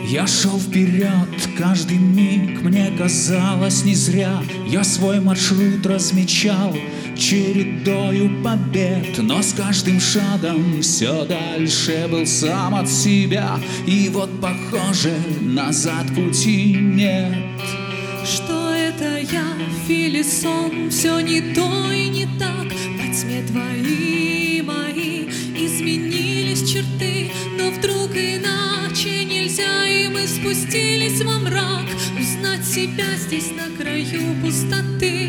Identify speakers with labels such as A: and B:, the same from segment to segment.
A: Я шел вперед, каждый миг мне казалось не зря. Я свой маршрут размечал чередою побед, но с каждым шагом все дальше был сам от себя. И вот, похоже, назад пути нет.
B: Что это я или сон? Все не то и не так. Во тьме твои, мои изменились черты, но вдруг иначе нельзя, и мы спустились во мрак. Узнать себя здесь на краю пустоты.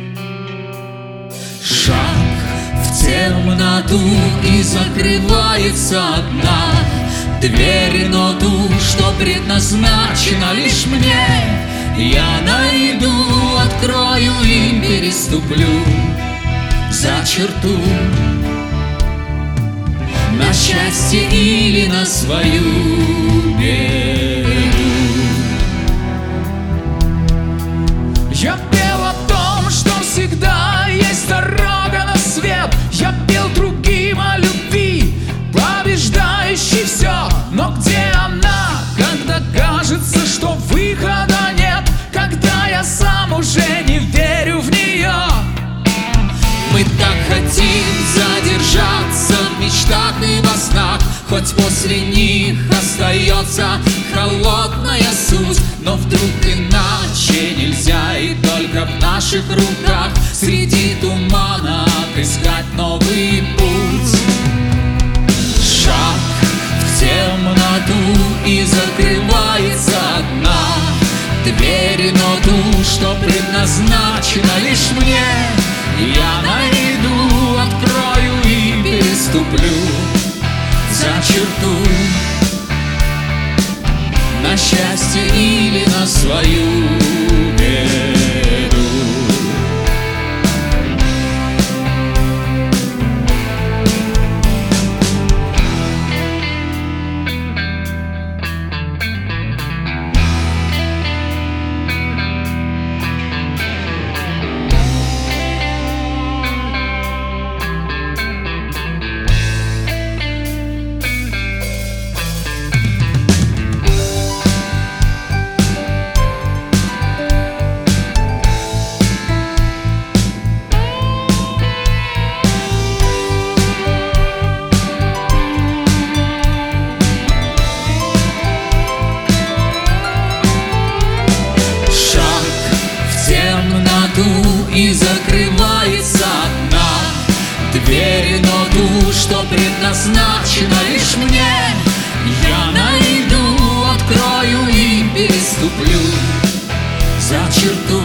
A: Шаг в темноту, и закрывается одна дверь, но ту, что предназначена лишь мне, я найду, открою и переступлю за черту. На счастье или на свою беду. Я пел о том, что всегда есть дорога на свет. Я пел другим о любви, побеждающей все. Но где она, когда кажется, что выхода нет? Когда я сам уже не верю в нее. Мы так хотим задержаться в мечтах и во снах, хоть после них остается холодная суть. Но вдруг иначе нельзя, и только в наших руках среди тумана отыскать новый путь. Шаг в темноту, и закрывается одна дверь, но ту, что предназначена лишь мне, я найду, открою и переступлю за черту. На счастье или на свою беду. И закрывается одна дверь, но ту, что предназначена лишь мне, я найду, открою и переступлю за черту.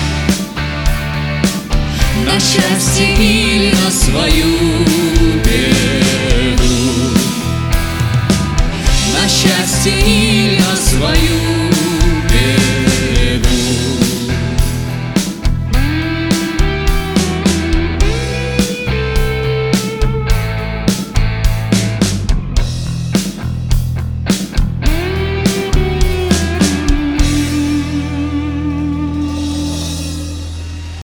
A: На счастье или на свою беду. На счастье или на свою